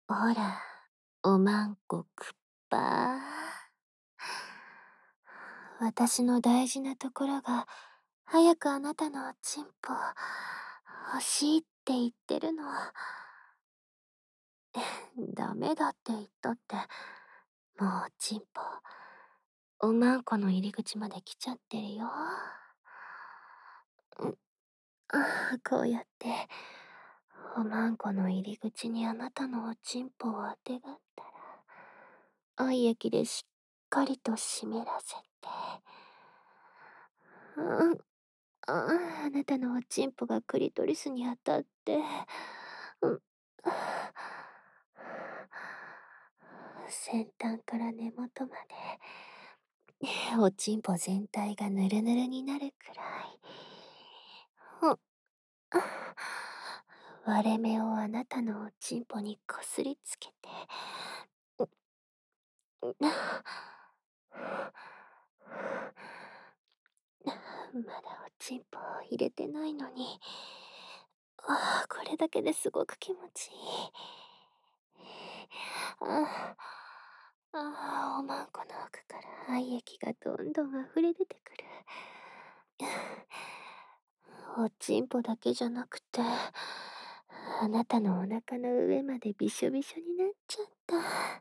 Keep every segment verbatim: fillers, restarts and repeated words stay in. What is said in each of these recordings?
ほら、おまんこくっぱ。私の大事なところが、早くあなたのおちんぽ、欲しいって言ってるの。ダメだって言ったって、もうおちんぽ、おまんこの入り口まで来ちゃってるよ。んああこうやって、おまんこの入り口にあなたのおちんぽをあてがったら、愛液でしっかりと湿らせて、うん、ああ、あなたのおちんぽがクリトリスに当たって、うん、先端から根元まで、おちんぽ全体がヌルヌルになるくらい。うん、割れ目をあなたのおちんぽにこすりつけて、うん、まだおちんぽ入れてないのに、ああ、これだけですごく気持ちいい。ああ、ああ、おまんこの奥から愛液がどんどん溢れ出てくる。おちんぽだけじゃなくて、あなたのお腹の上までびしょびしょになっちゃった。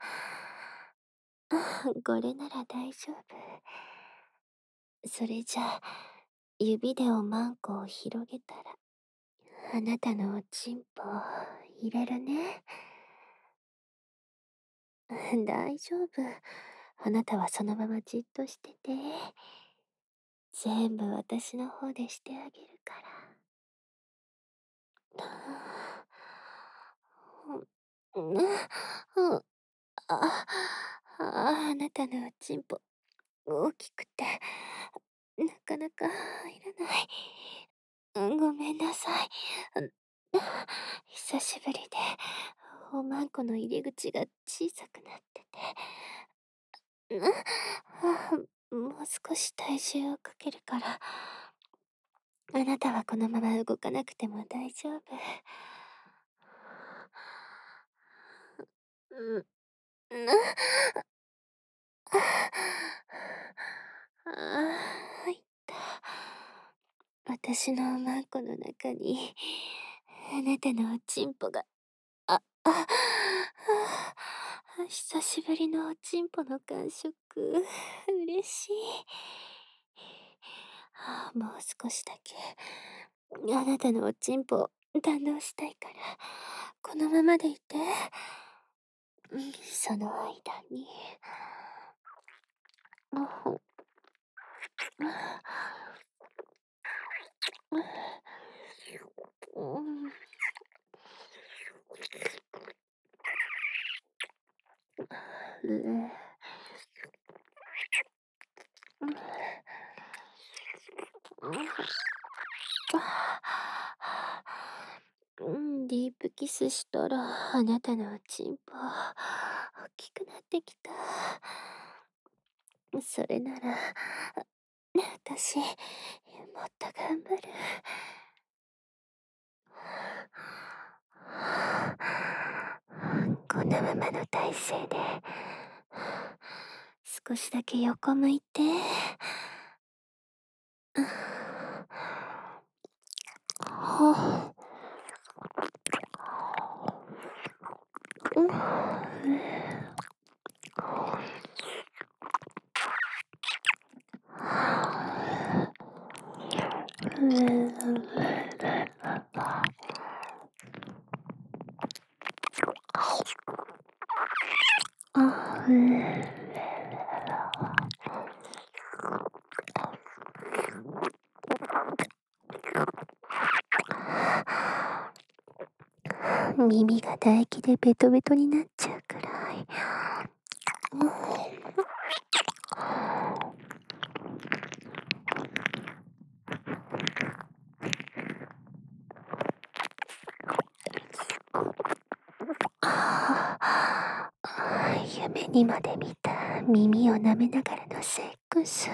ああ、これなら大丈夫。それじゃあ、指でおまんこを広げたら、あなたのおちんぽ入れるね。大丈夫。あなたはそのままじっとしてて。全部私の方でしてあげるから。うん、うん、うん、あ、あ、あなたのおちんぽ、大きくて、なかなか入らない。うん、ごめんなさい。うん、久しぶりで、おまんこの入り口が小さくなってて。うん、あ、もう少し体重をかけるから、あなたはこのまま動かなくても大丈夫。うん、な、ああ、入った。私のおまんこの中に、あなたのおちんぽが、あ、あ、あ、あ久しぶりのおちんぽの感触、嬉しい。あもう少しだけ、あなたのおちんぽ、堪能したいから、このままでいて。うん、その間に、あうん、うん、ディープキスしたら、あなたのおちんぽ、大きくなってきた。それなら、私、もっと頑張る。このままの体勢で、少しだけ横向いて。はうんあ耳が唾液でベトベトになっちゃうくらい。夢にまで見た耳を舐めながらのセックス。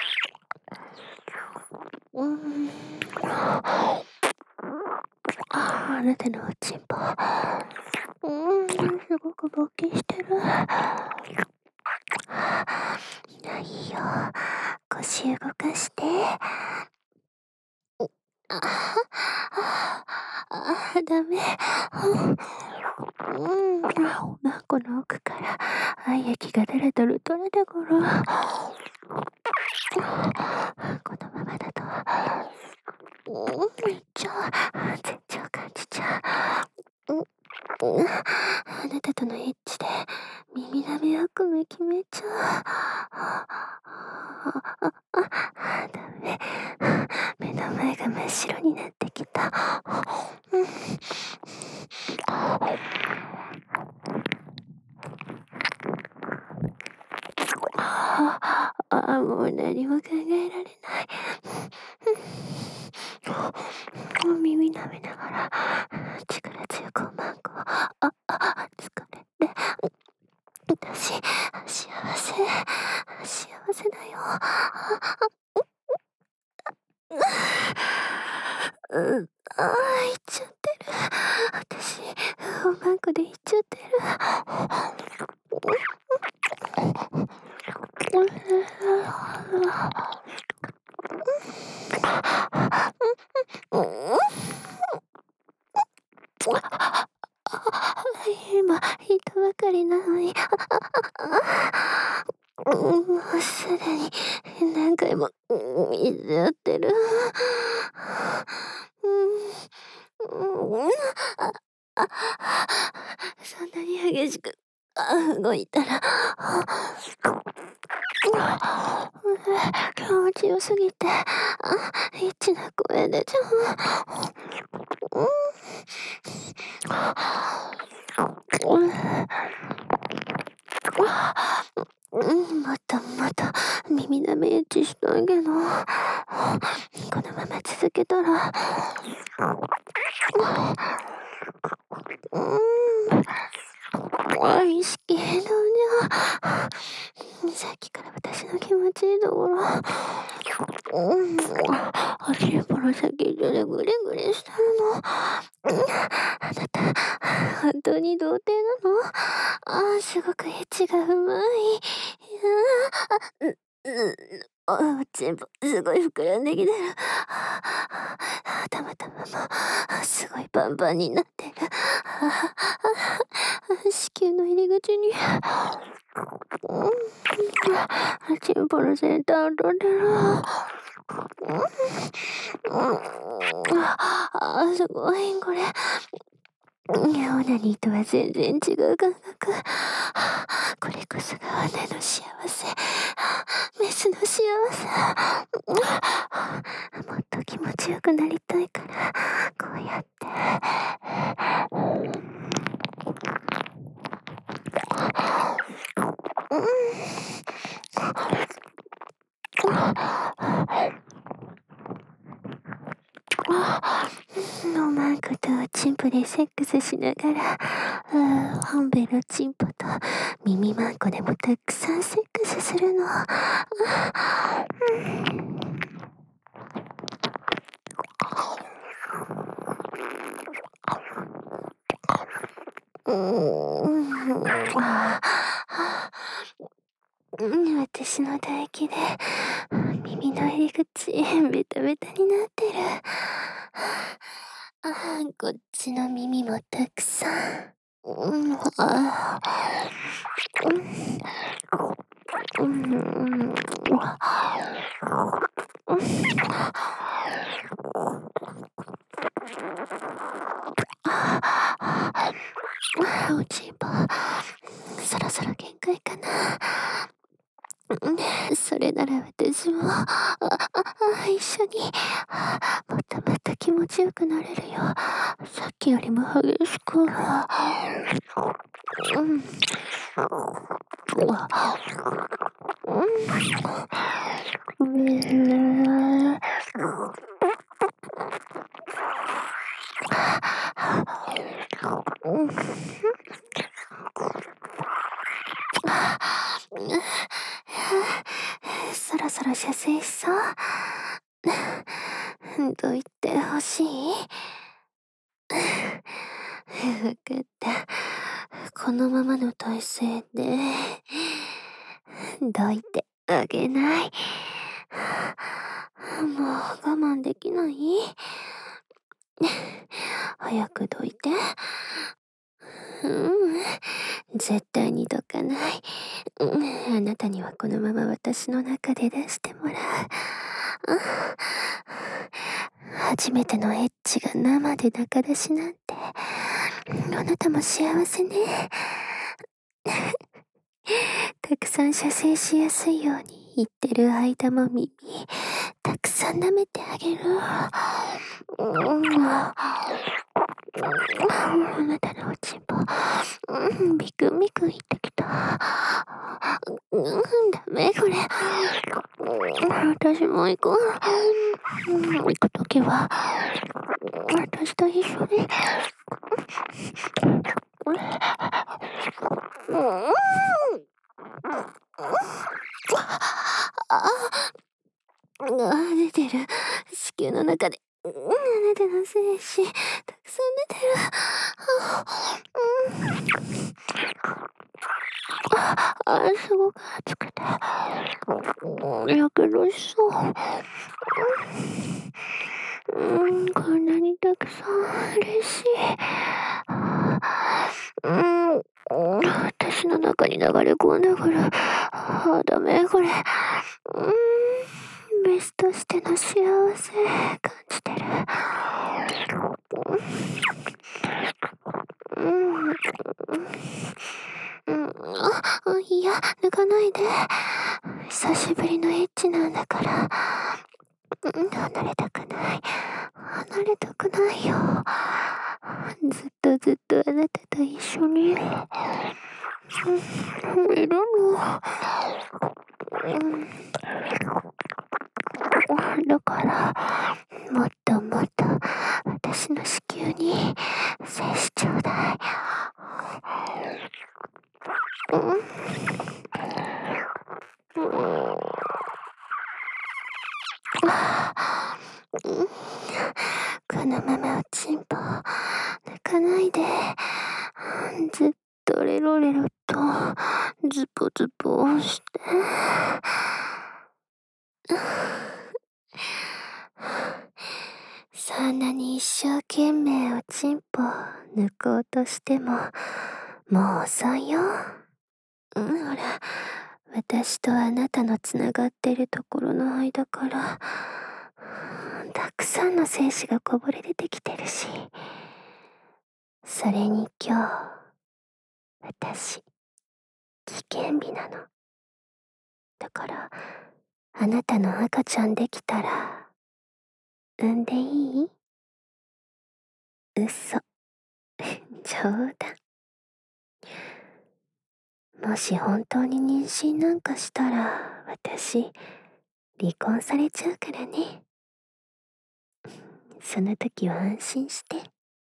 うん、 なたのおちんぽ。うーん、すごく勃起してる。いいよ。腰動かして。ああ、ああ、ダメ。うん、おまんこの奥から愛液がだらだら垂れてくる。このままだと、うん、めっちゃ、全長感じちゃう。うん、あなたとのエッチで耳なめよくめきめちゃう。ダメ。目の前が真っ白になってきた。うん、ああ、もう何も考えられない。うん、耳舐めながら力強くおまんこを、あ、あ、疲れて、私、幸せ、幸せだよ。うん、ああ、行っちゃってる。私、おまんこで行っちゃってる。うん、今、言ったばかりなのに、うん、もうすでに何回も、うん、言っちゃってる。うん、うん、あ、あ、そんなに激しく、あ、動いたら、気持ちよすぎて、あ、エッチな声出ちゃう。うん、うん、もっともっと耳なめエッチしたいけど、このまま続けたら、うん、あ、意識変動じゃ。さっきから私の気持ちいいところ、うん、足っぽの先っちょでグリグリしてるの。うん、あなた、本当に童貞なの？ああ、すごくエッチがうまい。ああ、う、う、あ、全部、すごい膨らんできてる。たまたまも、すごいパンパンになってる。子宮の入り口に、うん、チンポの先端を取ってる。うん、うん、あ、すごい、これ。オナニーとは全然違う感覚。これこそが女の幸せ。メスの幸せ。もっと気持ちよくなりたいから、こうやって。のマンコとチンポでセックスしながら、本ベのチンポと耳マンコでもたくさんセックスするの。うーん、あうん、私の唾液で耳の入り口ベタベタになってる。あ、こっちの耳もたくさん。うん、あ、うん、うん、うん、おちんぽ、そろそろ限界かな。それなら私も、あ、あ、一緒に、もっともっと気持ちよくなれるよ。さっきよりも激しく。うん。うん。うん。そろそろ射精しそう。どう言ってほしい？ わかった。このままの体勢で、どいてあげない。もう我慢できない？早くどいて。ううん、絶対にどかない。うん、あなたにはこのまま私の中で出してもらう。うん、初めてのエッチが生で中出しなんて、あなたも幸せね。たくさん射精しやすいように言ってる間も耳、たくさん舐めてあげる。うん、あなたのおちんぽ、うん、ビクンビクン言ってきた。うん、ダメこれ。私も行こう。うん、行くときは、私と一緒に。うん。ああ、出てる。子宮の中で、うん、あなたの精子、たくさん出てる。ああ、すごく熱くて、うん、やけどしそう。うん、こんなにたくさん嬉しい。うん、私の中に流れ込んでくる。あ、ダメこれ。うん、メスとしての幸せ感じてる。うん、うん、うん、あ、いや、抜かないで。久しぶりのエッチなんだから。うん、離れたくない。離れたくないよ。ずっとずっとあなたと一緒に、うん、いるの。うん、だから、もっともっと私の子宮に精子ちょうだい。うん、うんうん、このままおちんぽ抜かないで。ずっとレロレロとズポズポして。そんなに一生懸命おちんぽ抜こうとしてももう遅いよ。うん、ほら、私とあなたのつながってるところの間から、たくさんの精子がこぼれ出てきてるし、それに今日、私、危険日なの。だから、あなたの赤ちゃんできたら、産んでいい？嘘。冗談。もし本当に妊娠なんかしたら、私、離婚されちゃうからね。その時は安心して。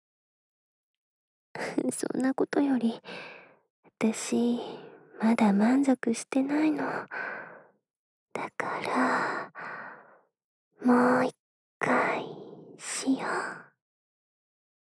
そんなことより、私、まだ満足してないの。だから、もう一回しよう。